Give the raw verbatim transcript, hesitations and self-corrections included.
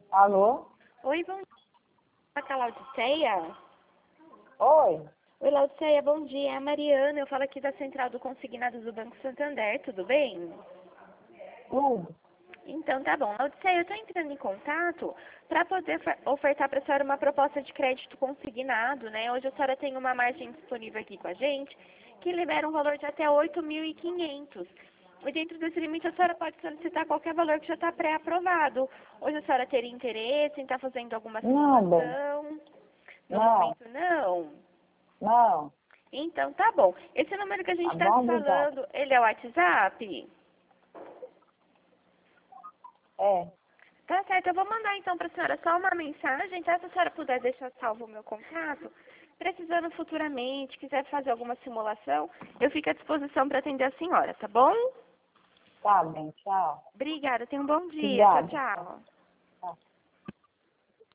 Alô? Oi, bom dia. Aqui é a Laudiceia? Oi? Oi, Laudiceia, bom dia. É a Mariana. Eu falo aqui da Central do Consignado do Banco Santander. Tudo bem? Tudo? Então, tá bom. Laudiceia, eu estou entrando em contato para poder ofer- ofertar para a senhora uma proposta de crédito consignado, né? Hoje a senhora tem uma margem disponível aqui com a gente que libera um valor de até oito mil e quinhentos. E dentro desse limite a senhora pode solicitar qualquer valor que já está pré-aprovado. Hoje a senhora teria interesse em estar fazendo alguma Não, bem. simulação? No Não, momento, não. não. Então, tá bom. Esse número que a gente Tá está bom, se obrigado. falando, ele é o WhatsApp? É, Tá certo, eu vou mandar então para a senhora só uma mensagem, tá? Se a senhora puder deixar salvo o meu contato, precisando futuramente, quiser fazer alguma simulação, eu fico à disposição para atender a senhora, tá bom? tá bem, tchau. Obrigada, tenha um bom dia. Tchau, Obrigada. tchau. Tchau.